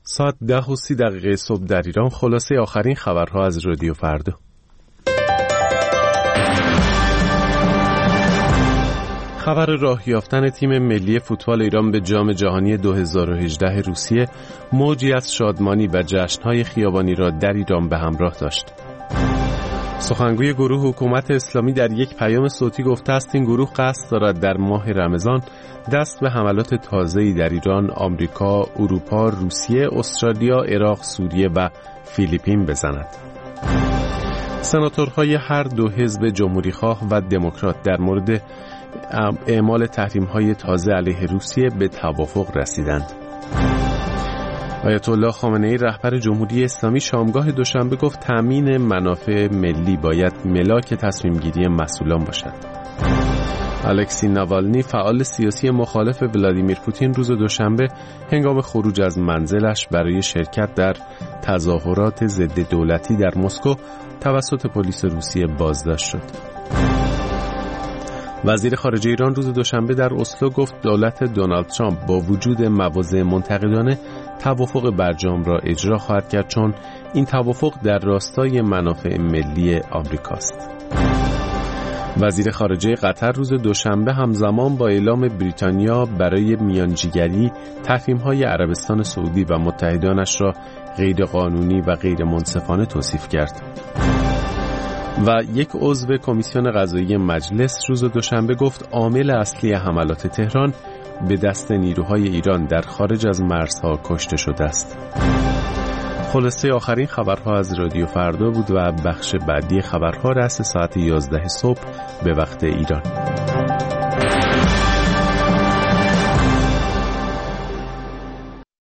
ساعت 10:30 صبح در ایران. خلاصه آخرین خبرها از رادیو فردا. خبر راه یافتن تیم ملی فوتبال ایران به جام جهانی 2018 روسیه موجی از شادمانی و جشن‌های خیابانی را در ایران به همراه داشت. سخنگوی گروه حکومت اسلامی در یک پیام صوتی گفته است این گروه قصد دارد در ماه رمضان دست به حملات تازه‌ای در ایران، آمریکا، اروپا، روسیه، استرالیا، عراق، سوریه و فیلیپین بزند. سناتورهای هر دو حزب جمهوریخواه و دموکرات در مورد اعمال تحریم‌های تازه علیه روسیه به توافق رسیدند. آیت الله خامنه‌ای رهبر جمهوری اسلامی شامگاه دوشنبه گفت تامین منافع ملی باید ملاک تصمیم‌گیری مسئولان باشد. الکسی ناوالنی فعال سیاسی مخالف ولادیمیر پوتین روز دوشنبه هنگام خروج از منزلش برای شرکت در تظاهرات ضد دولتی در مسکو توسط پلیس روسیه بازداشت شد. وزیر خارجه ایران روز دوشنبه در اسلو گفت دولت دونالد ترامپ با وجود مواضع منتقدانه توافق برجام را اجرا خواهد کرد چون این توافق در راستای منافع ملی آمریکاست. وزیر خارجه قطر روز دوشنبه همزمان با اعلام بریتانیا برای میانجیگری تحریم‌های عربستان سعودی و متحدانش را غیرقانونی و غیر منصفانه توصیف کرد. و یک عضو کمیسیون قضایی مجلس روز دوشنبه گفت عامل اصلی حملات تهران به دست نیروهای ایران در خارج از مرزها کشته شده است. خلاصه آخرین خبرها از رادیو فردا بود و بخش بعدی خبرها رأس ساعت 11 صبح به وقت ایران.